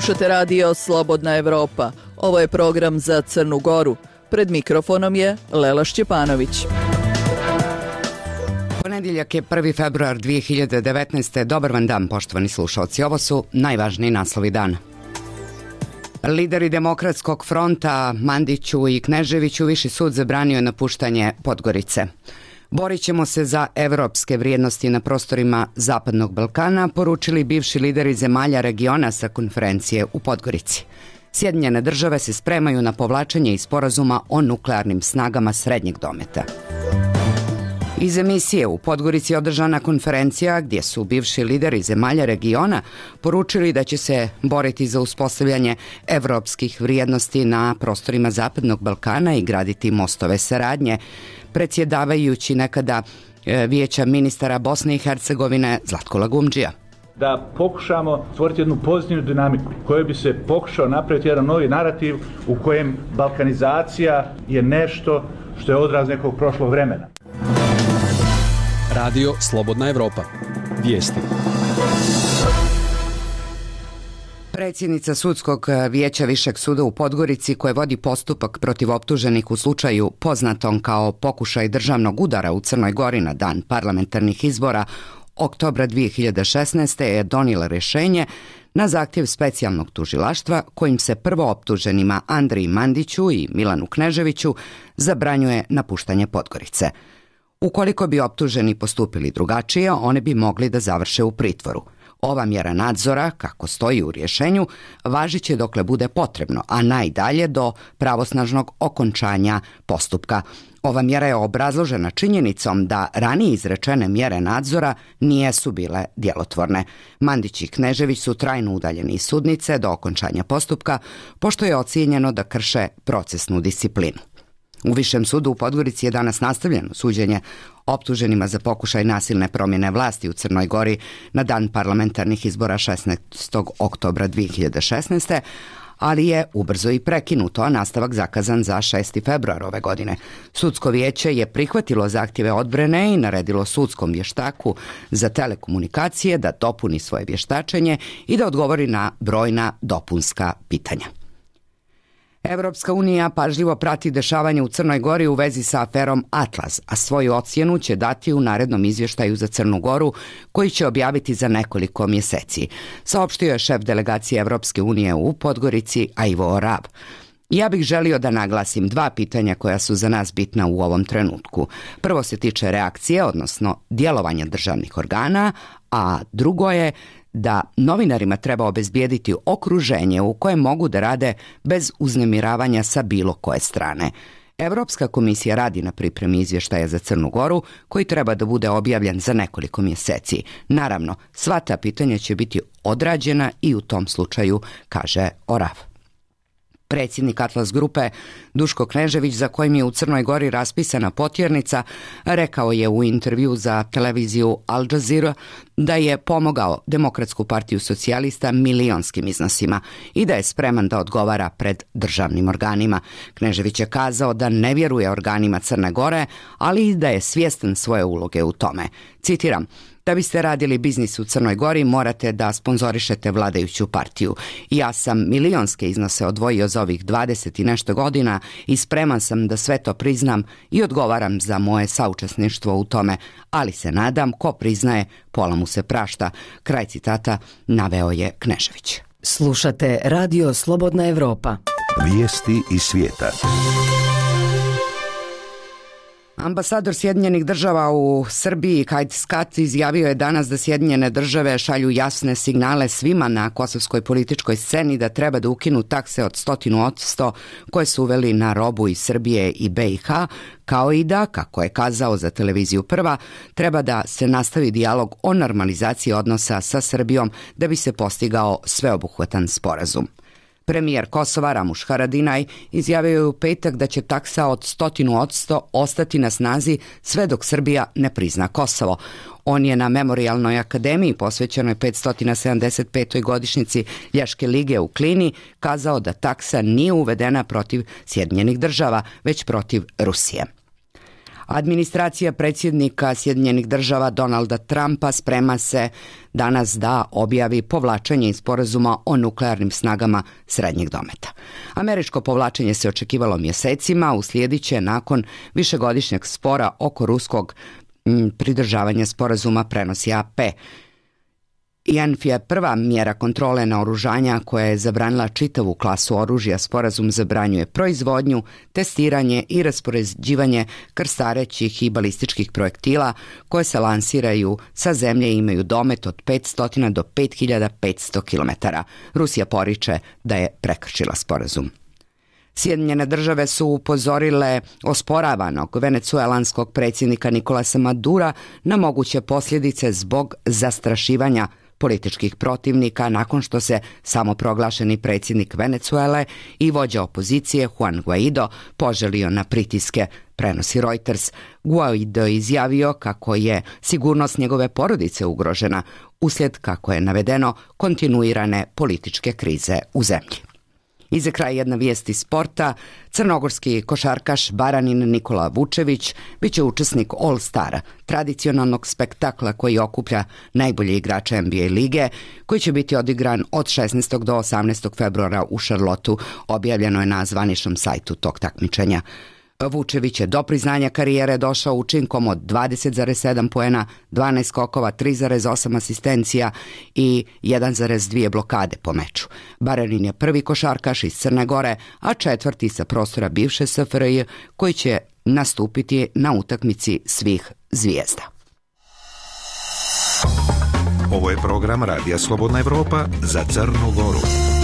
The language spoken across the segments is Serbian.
Slušate radio Slobodna Evropa. Ovo je program za Crnu Goru. Pred mikrofonom je Lela Šćepanović. Ponedjeljak je 1. februar 2019. Dobar vam dan, poštovani slušalci. Ovo su najvažniji naslovi dana. Lideri Demokratskog fronta Mandiću i Kneževiću Viši sud zabranio napuštanje Podgorice. Borit ćemo se za evropske vrijednosti na prostorima Zapadnog Balkana, poručili bivši lideri zemalja regiona sa konferencije u Podgorici. Sjedinjene države se spremaju na povlačenje iz sporazuma o nuklearnim snagama srednjeg dometa. Iz emisije u Podgorici je održana konferencija gdje su bivši lideri zemalja regiona poručili da će se boriti za uspostavljanje evropskih vrijednosti na prostorima Zapadnog Balkana i graditi mostove saradnje, predsjedavajući nekada Vijeća ministara Bosne i Hercegovine Zlatko Lagumdžija. Da pokušamo stvoriti jednu pozitivnu dinamiku kojoj bi se pokušao napraviti jedan novi narativ u kojem balkanizacija je nešto što je odraz nekog prošlog vremena. Radio Slobodna Evropa. Vijesti. Predsjednica Sudskog vijeća Višeg suda u Podgorici, koje vodi postupak protiv optuženih u slučaju poznatom kao pokušaj državnog udara u Crnoj Gori na dan parlamentarnih izbora oktobra 2016. je donijela rješenje na zahtjev specijalnog tužilaštva kojim se prvooptuženima Andriji Mandiću i Milanu Kneževiću zabranjuje napuštanje Podgorice. Ukoliko bi optuženi postupili drugačije, one bi mogli da završe u pritvoru. Ova mjera nadzora, kako stoji u rješenju, važit će dokle bude potrebno, a najdalje do pravosnažnog okončanja postupka. Ova mjera je obrazložena činjenicom da ranije izrečene mjere nadzora nijesu bile djelotvorne. Mandić i Knežević su trajno udaljeni iz sudnice do okončanja postupka, pošto je ocijenjeno da krše procesnu disciplinu. U Višem sudu u Podgorici je danas nastavljeno suđenje optuženima za pokušaj nasilne promjene vlasti u Crnoj Gori na dan parlamentarnih izbora 16. oktobra 2016. ali je ubrzo i prekinuto, a nastavak zakazan za 6. februar ove godine. Sudsko vijeće je prihvatilo zahtjeve odbrane i naredilo sudskom vještaku za telekomunikacije da dopuni svoje vještačenje i da odgovori na brojna dopunska pitanja. Evropska unija pažljivo prati dešavanje u Crnoj Gori u vezi sa aferom Atlas, a svoju ocjenu će dati u narednom izvještaju za Crnu Goru, koji će objaviti za nekoliko mjeseci, saopštio je šef delegacije Evropske unije u Podgorici Ivo Rab. Ja bih želio da naglasim dva pitanja koja su za nas bitna u ovom trenutku. Prvo se tiče reakcije, odnosno djelovanja državnih organa, a drugo je da novinarima treba obezbijediti okruženje u kojem mogu da rade bez uznemiravanja sa bilo koje strane. Evropska komisija radi na pripremi izvještaja za Crnu Goru, koji treba da bude objavljen za nekoliko mjeseci. Naravno, sva ta pitanja će biti odrađena i u tom slučaju, kaže Orav. Predsjednik Atlas grupe Duško Knežević, za kojim je u Crnoj Gori raspisana potjernica, rekao je u intervju za televiziju Al Jazeera da je pomogao Demokratsku partiju socijalista milionskim iznosima i da je spreman da odgovara pred državnim organima. Knežević je kazao da ne vjeruje organima Crne Gore, ali i da je svjestan svoje uloge u tome. Citiram: da biste radili biznis u Crnoj Gori, morate da sponzorišete vladajuću partiju. Ja sam milionske iznose odvojio za ovih 20 i nešto godina i spreman sam da sve to priznam i odgovaram za moje saučesništvo u tome, ali se nadam, ko priznaje, pola mu se prašta. Kraj citata naveo je Knežević. Slušate radio Slobodna Evropa. Vijesti iz svijeta. Ambasador Sjedinjenih država u Srbiji Kajt Skat izjavio je danas da Sjedinjene države šalju jasne signale svima na kosovskoj političkoj sceni da treba da ukinu takse od 100% koje su uveli na robu iz Srbije i BiH, kao i da, kako je kazao za televiziju Prva, treba da se nastavi dijalog o normalizaciji odnosa sa Srbijom da bi se postigao sveobuhvatan sporazum. Premijer Kosova Ramuš Haradinaj izjavio je u petak da će taksa od 100% ostati na snazi sve dok Srbija ne prizna Kosovo. On je na Memorijalnoj akademiji posvećenoj 575. godišnjici Ljaške lige u Klini kazao da taksa nije uvedena protiv Sjedinjenih država, već protiv Rusije. Administracija predsjednika Sjedinjenih država Donalda Trumpa sprema se danas da objavi povlačenje iz sporazuma o nuklearnim snagama srednjeg dometa. Američko povlačenje se očekivalo mjesecima, uslijedit će nakon višegodišnjeg spora oko ruskog pridržavanja sporazuma, prenosi AP. INF je prva mjera kontrole naoružanja koja je zabranila čitavu klasu oružja. Sporazum zabranjuje proizvodnju, testiranje i raspoređivanje krstarećih i balističkih projektila koje se lansiraju sa zemlje i imaju domet od 500 do 5500 km. Rusija poriče da je prekršila sporazum. Sjedinjene države su upozorile osporavanog venecuelanskog predsjednika Nicolasa Madura na moguće posljedice zbog zastrašivanja političkih protivnika nakon što se samoproglašeni predsjednik Venecuele i vođa opozicije Juan Guaido poželio na pritiske, prenosi Reuters. Guaido je izjavio kako je sigurnost njegove porodice ugrožena uslijed, kako je navedeno, kontinuirane političke krize u zemlji. I za kraj jedna vijest iz sporta. Crnogorski košarkaš Baranin Nikola Vučević bit će učesnik All Stara, tradicionalnog spektakla koji okuplja najbolje igrače NBA lige, koji će biti odigran od 16. do 18. februara u Charlotteu, objavljeno je na zvaničnom sajtu tog takmičenja. Vučević je do priznanja karijere došao učinkom od 20,7 poena, 12 skokova, 3,8 asistencija i 1,2 blokade po meču. Baranin je prvi košarkaš iz Crne Gore, a četvrti sa prostora bivše SFRJ koji će nastupiti na utakmici svih zvijezda. Ovo je program Radija Slobodna Evropa za Crnu Goru.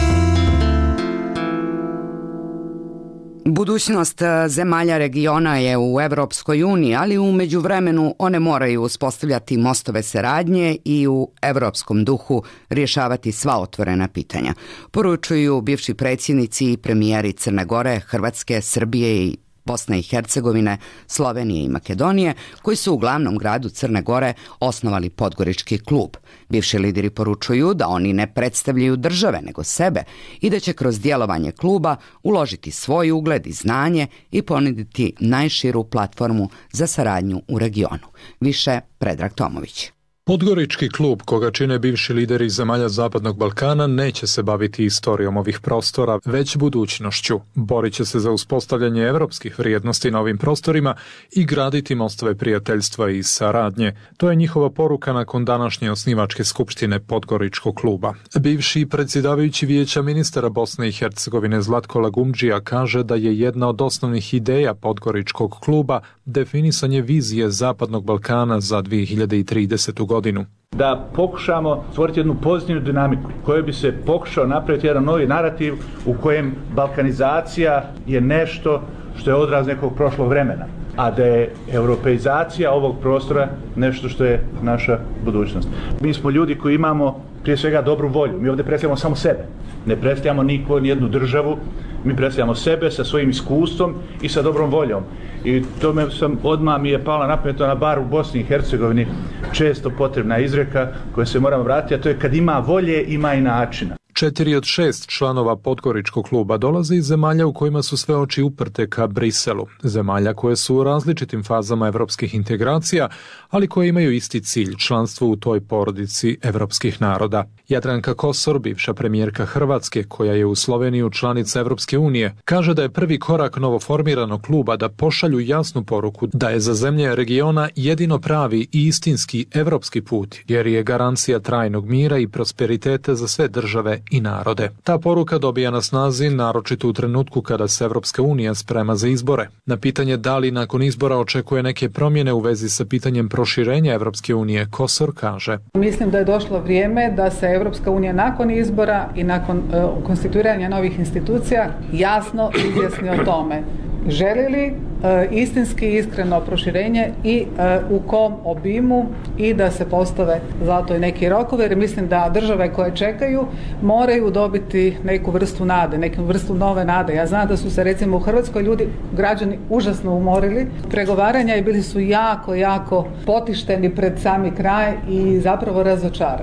Budućnost zemalja regiona je u Evropskoj uniji, ali u međuvremenu one moraju uspostavljati mostove saradnje i u evropskom duhu rješavati sva otvorena pitanja. Poručuju bivši predsjednici i premijeri Crne Gore, Hrvatske, Srbije i Bosne i Hercegovine, Slovenije i Makedonije, koji su u glavnom gradu Crne Gore osnovali Podgorički klub. Bivši lideri poručuju da oni ne predstavljaju države nego sebe i da će kroz djelovanje kluba uložiti svoj ugled i znanje i ponuditi najširu platformu za saradnju u regionu. Više Predrag Tomović. Podgorički klub, koga čine bivši lideri zemalja Zapadnog Balkana, neće se baviti istorijom ovih prostora, već budućnošću. Borit će se za uspostavljanje evropskih vrijednosti na ovim prostorima i graditi mostove prijateljstva i saradnje. To je njihova poruka nakon današnje osnivačke skupštine Podgoričkog kluba. Bivši predsjedavajući Vijeća ministara Bosne i Hercegovine Zlatko Lagumdžija kaže da je jedna od osnovnih ideja Podgoričkog kluba definisanje vizije Zapadnog Balkana za 2030. godinu. Da pokušamo stvoriti jednu pozitivnu dinamiku koju bi se pokušao napraviti jedan novi narativ u kojem balkanizacija je nešto što je odraz nekog prošlog vremena, a da je europeizacija ovog prostora nešto što je naša budućnost. Mi smo ljudi koji imamo prije svega dobru volju. Mi ovdje predstavljamo samo sebe. Ne predstavljamo nijednu državu, mi predstavljamo sebe sa svojim iskustvom i sa dobrom voljom. I tome odmah mi je pala na pamet na bar u Bosni i Hercegovini često potrebna izreka koja se moramo vratiti, a to je kad ima volje, ima i načina. 4 od 6 članova Podgoričkog kluba dolaze iz zemalja u kojima su sve oči uprte ka Briselu. Zemalja koje su u različitim fazama evropskih integracija, ali koje imaju isti cilj, članstvo u toj porodici evropskih naroda. Jadranka Kosor, bivša premijerka Hrvatske, koja je u Sloveniju članica Evropske unije, kaže da je prvi korak novoformiranog kluba da pošalju jasnu poruku da je za zemlje regiona jedino pravi i istinski evropski put, jer je garancija trajnog mira i prosperiteta za sve države i narode. Ta poruka dobija na snazi naročito u trenutku kada se Evropska unija sprema za izbore. Na pitanje da li nakon izbora očekuje neke promjene u vezi sa pitanjem proširenja Evropske unije, Kosor kaže: Mislim da je došlo vrijeme da se Evropska unija nakon izbora i nakon konstituiranja novih institucija jasno izjasni o tome. Želi li istinski iskreno proširenje i u kom obimu i da se postave zato i neki rokovi, jer mislim da države koje čekaju moraju dobiti neku vrstu nade, neku vrstu nove nade. Ja znam da su se recimo u Hrvatskoj građani užasno umorili pregovaranja i bili su jako potišteni pred sami kraj i zapravo razočarani.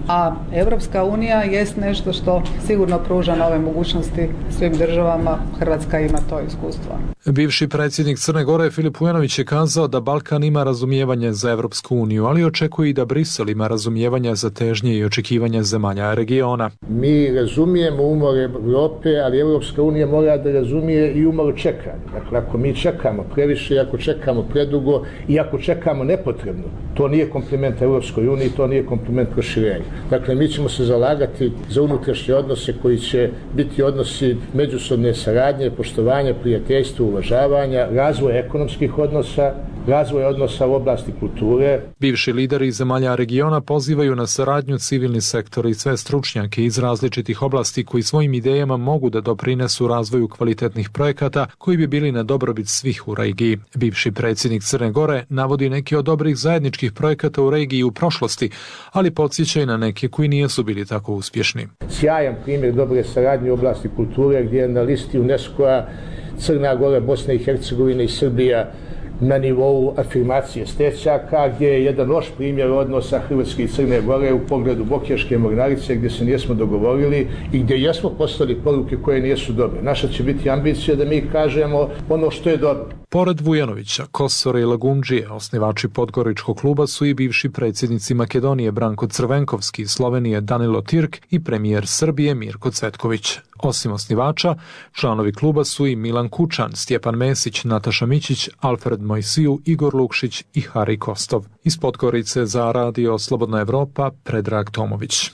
a Europska unija jest nešto što sigurno pruža nove mogućnosti svim državama. Hrvatska ima to iskustvo. Bivši predsjednik Crne Gore Filip Vujanović je kazao da Balkan ima razumijevanje za Europsku uniju, ali očekuje i da Brisel ima razumijevanje za težnje i očekivanja zemalja regiona. Mi razumijemo umor Europe, ali Europska unija mora da razumije i umor čekanja. Dakle, ako mi čekamo previše, ako čekamo predugo i ako čekamo nepotrebno, to nije kompliment Europskoj uniji, to nije kompliment proširenju. Dakle, mi ćemo se zalagati za unutrašnje odnose koji će biti odnosi međusobne saradnje, poštovanja, prijateljstva, uvažavanja, razvoja ekonomskih odnosa, razvoja odnosa u oblasti kulture. Bivši lideri zemalja regiona pozivaju na saradnju civilni sektor i sve stručnjake iz različitih oblasti koji svojim idejama mogu da doprinesu razvoju kvalitetnih projekata koji bi bili na dobrobit svih u regiji. Bivši predsjednik Crne Gore navodi neki od dobrih zajedničkih projekata u regiji u prošlosti, ali podsjeća i na neke koji nisu bili tako uspješni. Sjajan primjer dobre saradnje u oblasti kulture gdje je na listi UNESCO-a Crna Gora, Bosna i Hercegovina i Srbija na nivou afirmacije stečaka, gdje je jedan loš primjer odnosa Hrvatske i Crne Gore u pogledu Bokeljske mornarice gdje se nismo dogovorili i gdje jesmo poslali poruke koje nisu dobre. Naša će biti ambicija da mi kažemo ono što je dobro. Pored Vujanovića, Kosora i Lagundžije, osnivači Podgoričkog kluba su i bivši predsjednici Makedonije Branko Crvenkovski, Slovenije Danilo Tirk i premijer Srbije Mirko Cvetković. Osim osnivača, članovi kluba su i Milan Kučan, Stjepan Mesić, Nataša Mićić, Alfred Mojsiju, Igor Lukšić i Hari Kostov. Iz Podgorice za Radio Slobodna Evropa, Predrag Tomović.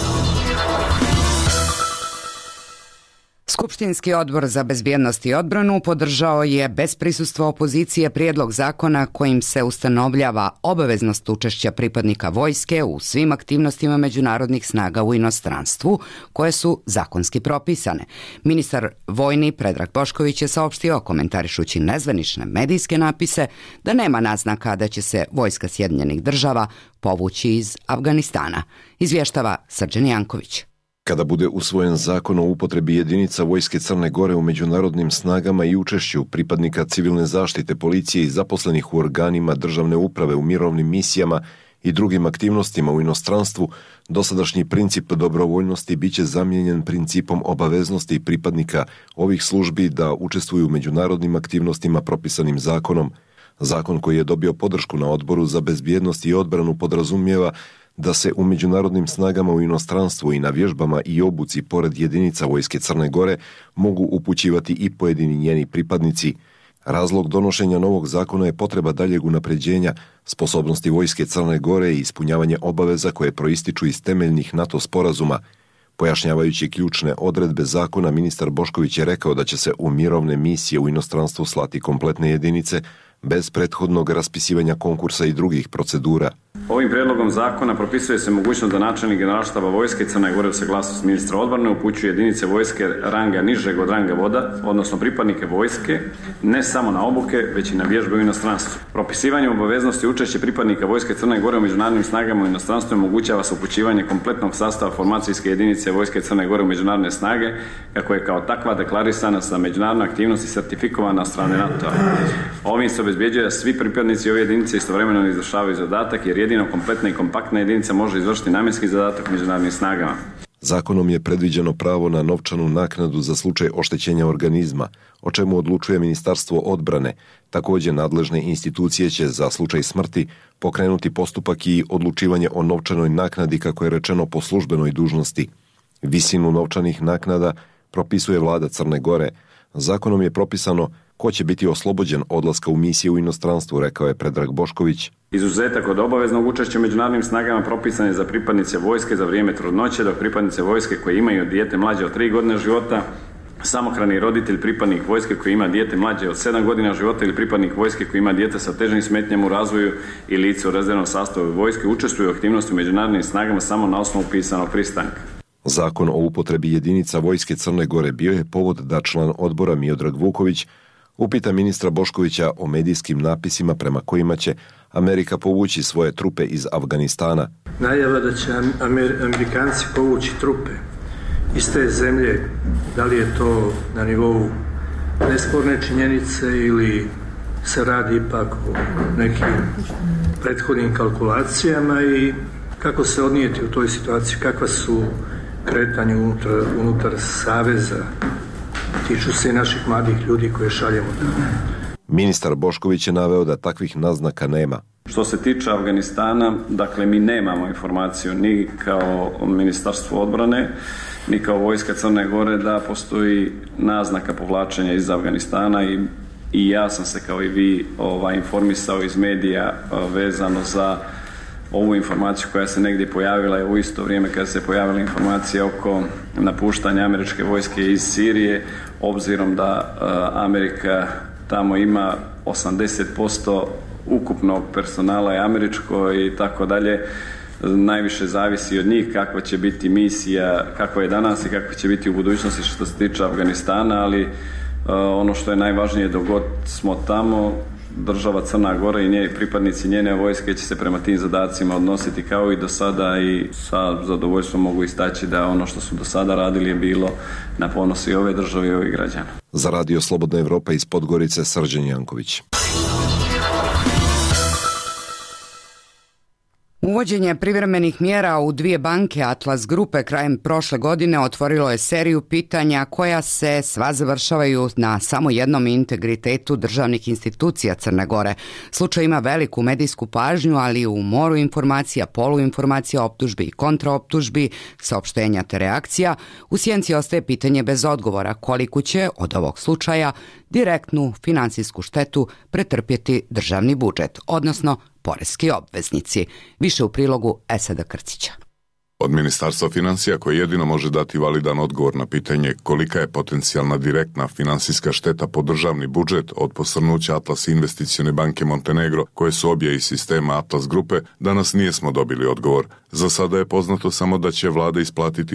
Skupštinski odbor za bezbjednost i odbranu podržao je bez prisustva opozicije prijedlog zakona kojim se ustanovljava obaveznost učešća pripadnika vojske u svim aktivnostima međunarodnih snaga u inostranstvu koje su zakonski propisane. Ministar vojni Predrag Bošković je saopštio, komentarišući nezvanične medijske napise, da nema naznaka da će se vojska Sjedinjenih Država povući iz Afganistana. Izvještava Srđan Janković. Kada bude usvojen zakon o upotrebi jedinica vojske Crne Gore u međunarodnim snagama i učešću pripadnika civilne zaštite, policije i zaposlenih u organima državne uprave u mirovnim misijama i drugim aktivnostima u inostranstvu, dosadašnji princip dobrovoljnosti biće zamijenjen principom obaveznosti pripadnika ovih službi da učestvuju u međunarodnim aktivnostima propisanim zakonom. Zakon koji je dobio podršku na Odboru za bezbjednost i odbranu podrazumijeva da se u međunarodnim snagama u inostranstvu i na vježbama i obuci pored jedinica vojske Crne Gore mogu upućivati i pojedini njeni pripadnici. Razlog donošenja novog zakona je potreba daljeg unapređenja sposobnosti vojske Crne Gore i ispunjavanje obaveza koje proističu iz temeljnih NATO sporazuma. Pojašnjavajući ključne odredbe zakona, ministar Bošković je rekao da će se u mirovne misije u inostranstvu slati kompletne jedinice bez prethodnog raspisivanja konkursa i drugih procedura. Ovim prijedlogom zakona propisuje se mogućnost da načelnik Generalštaba vojske Crne Gore uz saglasnost ministra odbrane upućuje jedinice vojske ranga nižeg od ranga voda, odnosno pripadnike vojske, ne samo na obuke, već i na vježbe u inostranstvu. Propisivanje obaveznosti učešće pripadnika vojske Crne Gore u međunarodnim snagama u inostranstvu omogućava se upućivanje kompletnog sastava formacijske jedinice vojske Crne Gore u međunarodne snage, kako je kao takva deklarisana sa međunarodnom aktivnosti sertifikovana od strane NATO-a. Ovim se obezbjeđuje da svi pripadnici ove jedinice istovremeno izvršavaju zadatak, jer jedino kompletna i kompaktna jedinica može izvršiti namjenski zadatak u međunarodnim snagama. Zakonom je predviđeno pravo na novčanu naknadu za slučaj oštećenja organizma, o čemu odlučuje Ministarstvo odbrane. Također nadležne institucije će za slučaj smrti pokrenuti postupak i odlučivanje o novčanoj naknadi, kako je rečeno, po službenoj dužnosti. Visinu novčanih naknada propisuje vlada Crne Gore. Zakonom je propisano ko će biti oslobođen odlaska u misije u inostranstvu, rekao je Predrag Bošković. Izuzetak od obaveznog učešća u međunarodnim snagama propisan je za pripadnice vojske za vrijeme trudnoće, dok pripadnice vojske koje imaju dijete mlađe od 3 godine života, samohrani roditelj, pripadnik vojske koji ima dijete mlađe od 7 godina života ili pripadnik vojske koji ima dijete sa težim smetnjama u razvoju i lice u rezervnom sastavu vojske učestvuju u aktivnosti u međunarodnim snagama samo na osnovu pisanog pristanka. Zakon o upotrebi jedinica vojske Crne Gore bio je povod da član odbora Miodrag Vuković upita ministra Boškovića o medijskim napisima prema kojima će Amerika povući svoje trupe iz Afganistana. Najava da će Amerikanci povući trupe iz te zemlje, da li je to na nivou nesporne činjenice ili se radi ipak o nekim prethodnim kalkulacijama i Kako se odnijeti u toj situaciji, kakva su kretanja unutar saveza, tiču se i naših mladih ljudi koje šaljemo tamo. Ministar Bošković je naveo da takvih naznaka nema. Što se tiče Afganistana, dakle mi nemamo informaciju ni kao Ministarstvo odbrane, ni kao Vojska Crne Gore da postoji naznaka povlačenja iz Afganistana i ja sam se kao i vi informisao iz medija vezano za ovu informaciju koja se negdje pojavila u isto vrijeme kada se pojavila informacija oko napuštanja američke vojske iz Sirije, obzirom da Amerika tamo ima 80% ukupnog personala je američko i tako dalje. Najviše zavisi od njih kakva će biti misija, kakva je danas i kakva će biti u budućnosti što se tiče Afganistana, ali ono što je najvažnije dok god smo tamo, država Crna Gora i pripadnici njene vojske će se prema tim zadacima odnositi kao i do sada i sa zadovoljstvom mogu istaći da ono što su do sada radili je bilo na ponos i ove države i ovih građana. Za Radio Slobodna Evropa iz Podgorice, Srđan Janković. Uvođenje privremenih mjera u 2 banke Atlas Grupe krajem prošle godine otvorilo je seriju pitanja koja se sva završavaju na samo jednom integritetu državnih institucija Crne Gore. Slučaj ima veliku medijsku pažnju, ali u moru informacija, poluinformacija, optužbi i kontraoptužbi, saopštenja te reakcija, u sjenci ostaje pitanje bez odgovora koliko će od ovog slučaja direktnu finansijsku štetu pretrpjeti državni budžet, odnosno poreski obveznici. Više u prilogu Esada Krcića. Od Ministarstva financija koje jedino može dati validan odgovor na pitanje kolika je potencijalna direktna finansijska šteta po državni budžet od posrnuća Atlas Investicione banke Montenegro, koje su obje iz sistema Atlas Grupe, danas nijesmo dobili odgovor. Za sada je poznato samo da će vlada isplatiti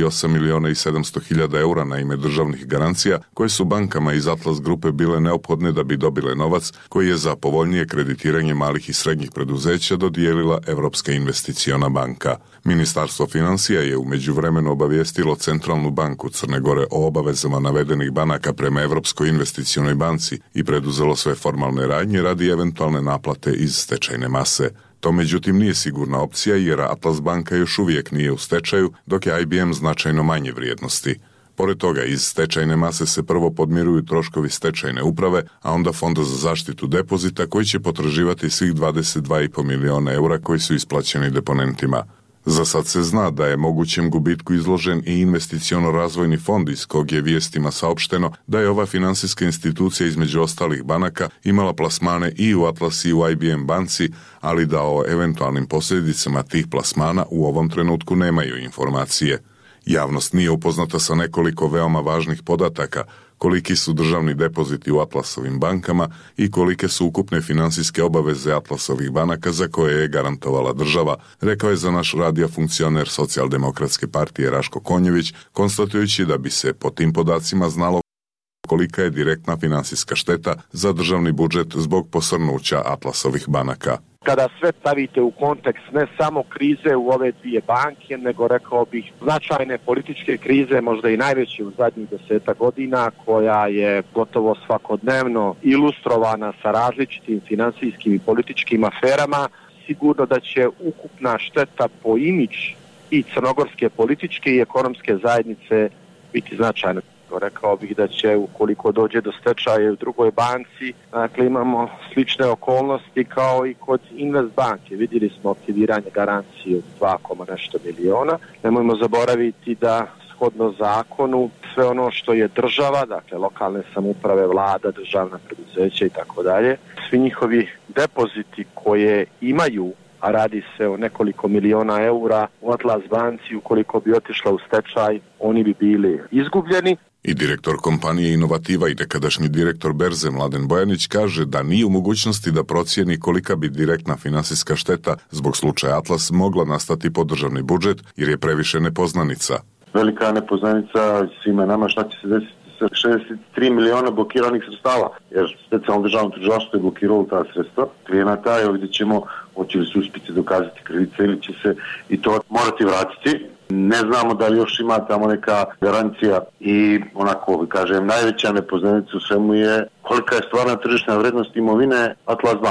8.700.000 eura na ime državnih garancija, koje su bankama iz Atlas Grupe bile neophodne da bi dobile novac koji je za povoljnije kreditiranje malih i srednjih preduzeća dodijelila Evropska investiciona banka. Ministarstvo financija je u međuvremenu obavijestilo Centralnu banku Crne Gore o obavezama navedenih banaka prema Evropskoj investicionoj banci i preduzelo sve formalne radnje radi eventualne naplate iz stečajne mase. To međutim nije sigurna opcija jer Atlas banka još uvijek nije u stečaju, dok je IBM značajno manje vrijednosti. Pored toga, iz stečajne mase se prvo podmiruju troškovi stečajne uprave, a onda Fonda za zaštitu depozita koji će potraživati svih 22,5 miliona eura koji su isplaćeni deponentima. Za sad se zna da je mogućem gubitku izložen i investiciono-razvojni fond iz kog je vijestima saopšteno da je ova finansijska institucija između ostalih banaka imala plasmane i u Atlas i u IBM banci, ali da o eventualnim posljedicama tih plasmana u ovom trenutku nemaju informacije. Javnost nije upoznata sa nekoliko veoma važnih podataka, koliki su državni depoziti u Atlasovim bankama i kolike su ukupne finansijske obaveze Atlasovih banaka za koje je garantovala država, rekao je za naš radio funkcioner Socijaldemokratske partije Raško Konjević, konstatujući da bi se po tim podacima znalo kolika je direktna finansijska šteta za državni budžet zbog posrnuća Atlasovih banaka. Kada sve stavite u kontekst ne samo krize u ove 2 banke, nego rekao bih značajne političke krize, možda i najveće u zadnjih 10 godina, koja je gotovo svakodnevno ilustrovana sa različitim finansijskim i političkim aferama, sigurno da će ukupna šteta po imidž i crnogorske političke i ekonomske zajednice biti značajna. Rekao bih da će, ukoliko dođe do stečaja u drugoj banci, dakle imamo slične okolnosti kao i kod Invest banke. Vidjeli smo aktiviranje garancije od 2, nešto miliona. Nemojmo zaboraviti da shodno zakonu sve ono što je država, dakle lokalne samouprave, vlada, državna preduzeća i tako dalje, svi njihovi depoziti koje imaju, a radi se o nekoliko miliona eura u Atlas banci, ukoliko bi otišla u stečaj, oni bi bili izgubljeni. I direktor kompanije Inovativa i nekadašnji direktor Berze Mladen Bojanić kaže da nije u mogućnosti da procijeni kolika bi direktna finansijska šteta zbog slučaja Atlas mogla nastati po državni budžet jer je previše nepoznanica. Velika nepoznanica svima nama šta će se desiti sa 63 miliona blokiranih sredstava, jer specijalno državno tužilaštvo je blokiralo ta sredstva klijenata i vidjet ćemo hoće li se uspjeti dokazati krivica ili će se i to morati vratiti. Ne znamo da li još ima tamo neka garancija i onako, kažem, najveća nepoznanica u svemu je kolika je stvarna tržišna vrednost imovine Atlas banke.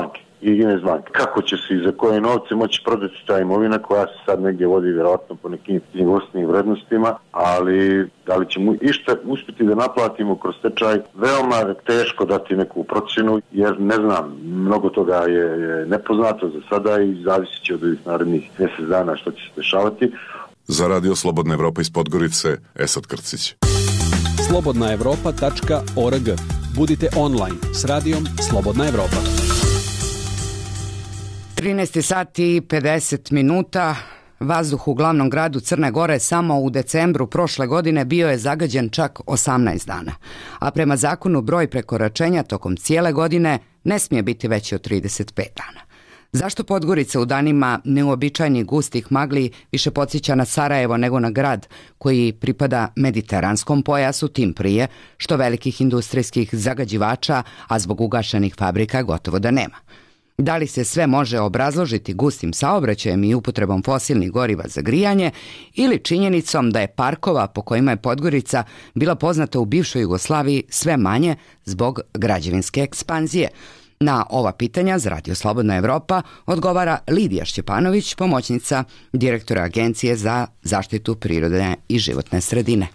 i Investbank. Kako će se i za koje novce moći prodati ta imovina koja se sad negdje vodi vjerojatno po nekim knjigovodstvenim vrednostima, ali da li ćemo išta uspjeti da naplatimo kroz stečaj, veoma teško dati neku procjenu, jer ne znam, mnogo toga je nepoznato za sada i zavisit će od ovih narednih mjesec dana što će se dešavati. Za Radio Slobodna Evropa iz Podgorice, Esad Krcić. slobodnaevropa.org. Budite online s radijom Slobodna Evropa. 13 sati i 50 minuta. Vazduh u glavnom gradu Crne Gore samo u decembru prošle godine bio je zagađen čak 18 dana. A prema zakonu broj prekoračenja tokom cijele godine ne smije biti veći od 35 dana. Zašto Podgorica u danima neuobičajenih gustih magli više podsjeća na Sarajevo nego na grad koji pripada mediteranskom pojasu, tim prije što velikih industrijskih zagađivača, a zbog ugašenih fabrika gotovo da nema? Da li se sve može obrazložiti gustim saobraćajem i upotrebom fosilnih goriva za grijanje ili činjenicom da je parkova po kojima je Podgorica bila poznata u bivšoj Jugoslaviji sve manje zbog građevinske ekspanzije? Na ova pitanja za Radio Slobodna Evropa odgovara Lidija Šćepanović, pomoćnica direktora Agencije za zaštitu prirode i životne sredine.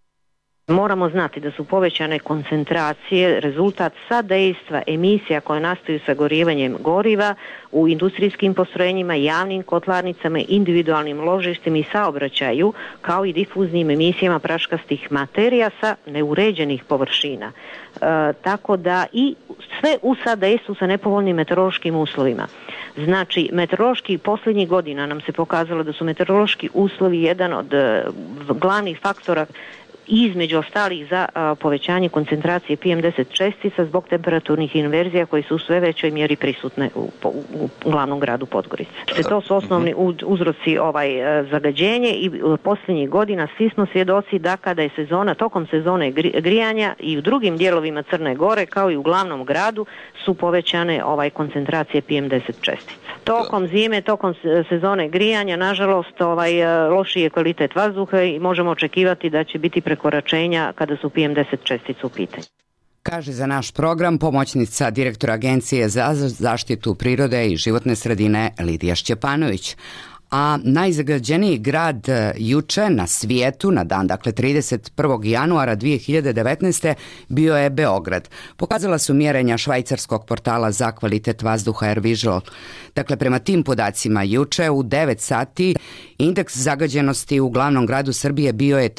Moramo znati da su povećane koncentracije rezultat sadejstva emisija koje nastaju sagorijevanjem goriva u industrijskim postrojenjima, javnim kotlarnicama, individualnim ložištima i saobraćaju, kao i difuznim emisijama praškastih materija sa neuređenih površina. Tako da i sve u sadejstvu sa nepovoljnim meteorološkim uslovima. Znači, meteorološki posljednjih godina nam se pokazalo da su meteorološki uslovi jedan od glavnih faktora između ostalih za povećanje koncentracije PM10 čestica zbog temperaturnih inverzija koji su u sve većoj mjeri prisutne u glavnom gradu Podgorice. To su osnovni uzroci zagađenje i posljednjih godina svi smo svjedoci da kada je tokom sezone grijanja i u drugim dijelovima Crne Gore kao i u glavnom gradu su povećane koncentracije PM10 čestica. Tokom zime, tokom sezone grijanja, nažalost, lošiji je kvalitet vazduha i možemo očekivati da će biti prekoračenja kada su PM10 čestice u pitanju. Kaže za naš program pomoćnica direktora Agencije za zaštitu prirode i životne sredine Lidija Šćepanović. A najzagađeniji grad juče na svijetu, na dan, dakle 31. januara 2019. bio je Beograd. Pokazala su mjerenja švajcarskog portala za kvalitet vazduha AirVisual. Dakle, prema tim podacima juče u 9 sati indeks zagađenosti u glavnom gradu Srbije bio je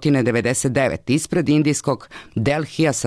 399, ispred indijskog Delhija sa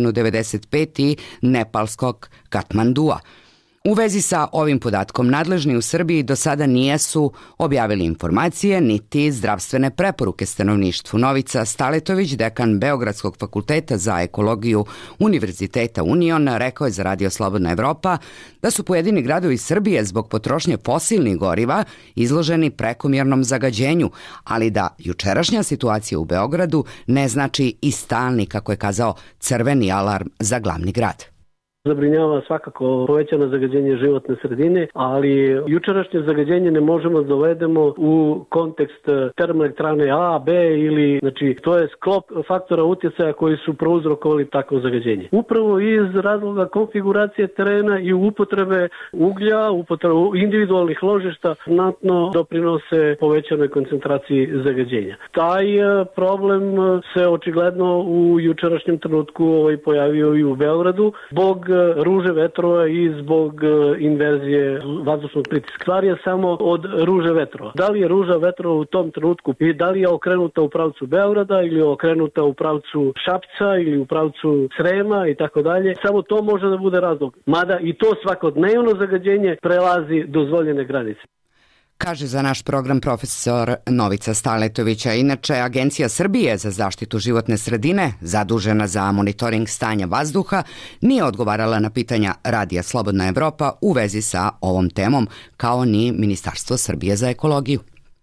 195 i nepalskog Katmandua. U vezi sa ovim podatkom nadležni u Srbiji do sada nisu objavili informacije niti zdravstvene preporuke stanovništvu. Novica Staletović, dekan Beogradskog fakulteta za ekologiju Univerziteta Union, rekao je za Radio Slobodna Evropa da su pojedini gradovi Srbije zbog potrošnje fosilnih goriva izloženi prekomjernom zagađenju, ali da jučerašnja situacija u Beogradu ne znači i stalni, kako je kazao, crveni alarm za glavni grad. Zabrinjava svakako povećano zagađenje životne sredine, ali jučerašnje zagađenje ne možemo da dovedemo u kontekst termoelektrane A, B ili, znači, to je sklop faktora utjecaja koji su prouzrokovali takvo zagađenje. Upravo iz razloga konfiguracije terena i upotrebe uglja, upotrebe individualnih ložišta znatno doprinose povećanoj koncentraciji zagađenja. Taj problem se očigledno u jučerašnjem trenutku pojavio i u Beogradu zbog ruže vetrova i zbog inverzije vazdušnog pritiska. Stvar je samo od ruže vetrova. Da li je ruža vetrova u tom trenutku i da li je okrenuta u pravcu Beograda ili je okrenuta u pravcu Šapca ili u pravcu Srema i tako dalje, samo to može da bude razlog. Mada i to svakodnevno zagađenje prelazi dozvoljene granice. Kaže za naš program profesor Novica Staletovića. Inače, Agencija Srbije za zaštitu životne sredine, zadužena za monitoring stanja vazduha, nije odgovarala na pitanja Radija Slobodna Evropa u vezi sa ovom temom, kao ni Ministarstvo Srbije za ekologiju.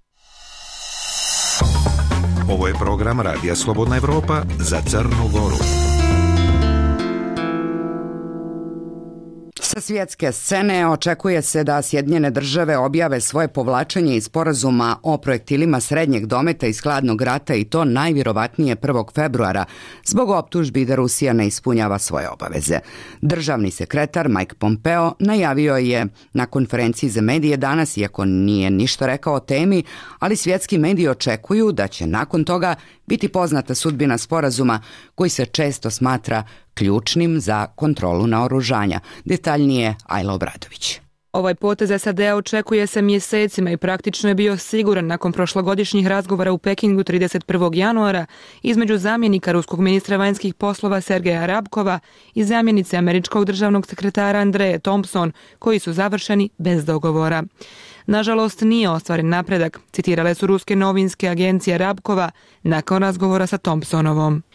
Ovo je program Radija Slobodna Evropa za Crnu Goru. Sa svjetske scene očekuje se da Sjedinjene države objave svoje povlačenje iz sporazuma o projektilima srednjeg dometa iz hladnog rata i to najvjerovatnije 1. februara zbog optužbi da Rusija ne ispunjava svoje obaveze. Državni sekretar Mike Pompeo najavio je na konferenciji za medije danas, iako nije ništa rekao o temi, ali svjetski mediji očekuju da će nakon toga biti poznata sudbina sporazuma koji se često smatra ključnim za kontrolu naoružanja. Detaljnije Ajla Obradović. Ovaj potez SAD-a očekuje se mjesecima i praktično je bio siguran nakon prošlogodišnjih razgovora u Pekingu 31. januara između zamjenika ruskog ministra vanjskih poslova Sergeja Rabkova i zamjenice američkog državnog sekretara Andreje Thompson, koji su završeni bez dogovora. Nažalost, nije ostvaren napredak, citirale su ruske novinske agencije Rabkova nakon razgovora sa Thompsonovom.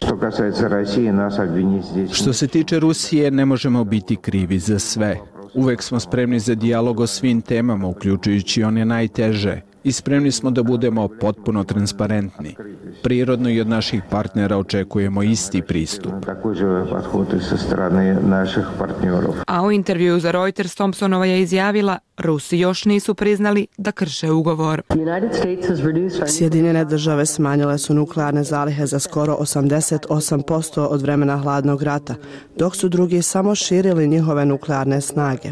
Što se tiče Rusije, ne možemo biti krivi za sve. Uvek smo spremni za dijalog o svim temama, uključujući one najteže, i spremni smo da budemo potpuno transparentni. Prirodno i od naših partnera očekujemo isti pristup. A u intervju za Reuters Thompsonova je izjavila: Rusi još nisu priznali da krše ugovor. Sjedinjene države smanjile su nuklearne zalihe za skoro 88% od vremena hladnog rata, dok su drugi samo širili njihove nuklearne snage.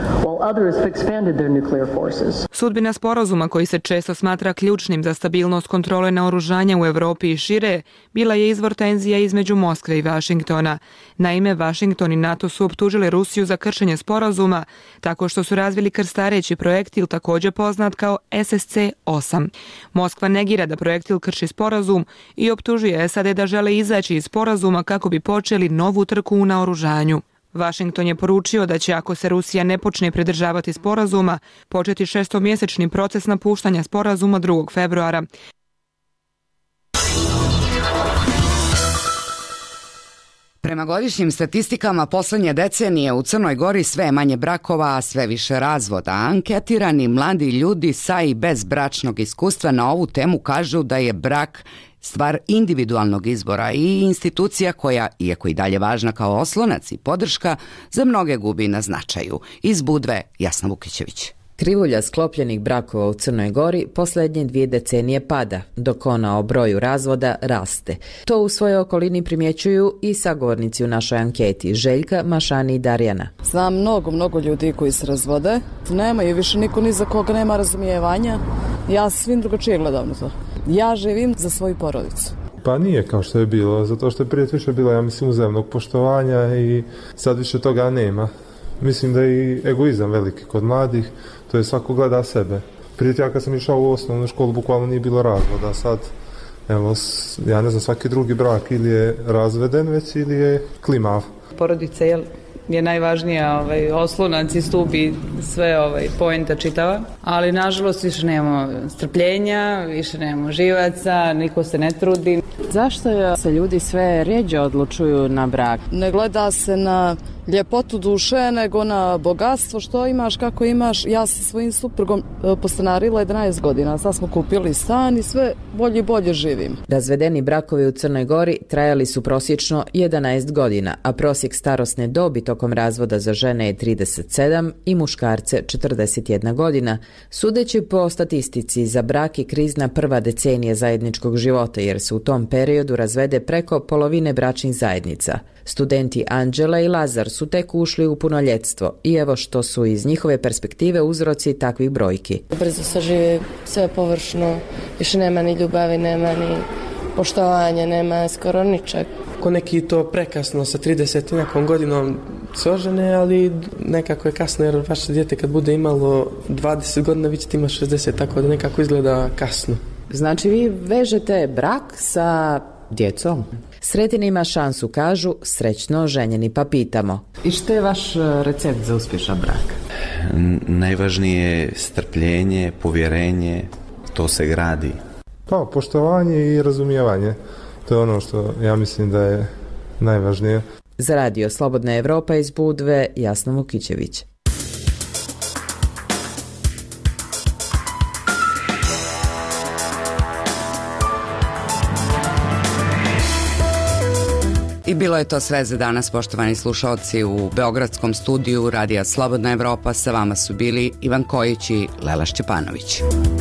Sudbina sporazuma, koji se često smatra ključnim za stabilnost kontrole naoružanja u Europi i šire, bila je izvor tenzija između Moskve i Vašingtona. Naime, Vašington i NATO su optužili Rusiju za kršenje sporazuma tako što su razvili krstareći projektil, također poznat kao SSC-8. Moskva negira da projektil krši sporazum i optužuje SAD da žele izaći iz sporazuma kako bi počeli novu trku u naoružanju. Washington je poručio da će, ako se Rusija ne počne pridržavati sporazuma, početi 6-mjesečni proces napuštanja sporazuma 2. februara. Prema godišnjim statistikama poslednje decenije u Crnoj Gori sve je manje brakova, a sve više razvoda. Anketirani mladi ljudi sa i bez bračnog iskustva na ovu temu kažu da je brak stvar individualnog izbora i institucija koja, iako i dalje važna kao oslonac i podrška, za mnoge gubi na značaju. Iz Budve, Jasna Vukićević. Krivulja sklopljenih brakova u Crnoj Gori posljednje 2 decenije pada, dok ona o broju razvoda raste. To u svojoj okolini primjećuju i sagovornici u našoj anketi, Željka, Mašani i Darjana. Znam mnogo ljudi koji se razvode, nemaju više niko ni za koga, nema razumijevanja. Ja svim drugačije gledam na to. Ja živim za svoju porodicu. Pa nije kao što je bilo, zato što je prije više bilo, ja mislim, uzajamnog poštovanja i sad više toga nema. Mislim da je i egoizam veliki kod mladih, to je svako gleda sebe. Prije ja kad sam išao u osnovnu školu, bukvalno nije bilo razvoda, sad, evo, ja ne znam, svaki drugi brak ili je razveden već ili je klimav. Porodica je najvažnija oslonac i stup i sve poenta čitava, ali nažalost više nemamo strpljenja, više nemamo živaca, niko se ne trudi. Zašto se ljudi sve rjeđe odlučuju na brak? Ne gleda se na ljepotu duše, nego na bogatstvo, što imaš, kako imaš. Ja sa svojim suprugom postanarila 11 godina, sad smo kupili stan i sve bolje i bolje živim. Razvedeni brakovi u Crnoj Gori trajali su prosječno 11 godina, a prosjek starosne dobi tokom razvoda za žene je 37 i muškarce 41 godina. Sudeći po statistici, za brak je krizna prva decenija zajedničkog života, jer se u tom periodu razvede preko polovine bračnih zajednica. Studenti Anđela i Lazar su tek ušli u punoljetstvo i evo što su iz njihove perspektive uzroci takvih brojki. Brzo se živi sve površno, više nema ni ljubavi, nema ni poštovanja, nema skoro ničeg. Ko neki to prekasno sa 30 nekom godinom se ožene, ali nekako je kasno, jer vaše dijete kad bude imalo 20 godina, vi ćete imati 60, tako da nekako izgleda kasno. Znači vi vežete brak sa djecom? Sretin ima šansu, kažu, srećno ženjeni, pa pitamo. I što je vaš recept za uspješan brak? Najvažnije je strpljenje, povjerenje, to se gradi. Pa, poštovanje i razumijevanje. To je ono što ja mislim da je najvažnije. Za radio Slobodna Evropa iz Budve, Jasna Vukićević. I Bilo je to sve za danas, poštovani slušalci. U beogradskom studiju Radija Slobodna Evropa sa vama su bili Ivan Kojić i Lela Šćepanović.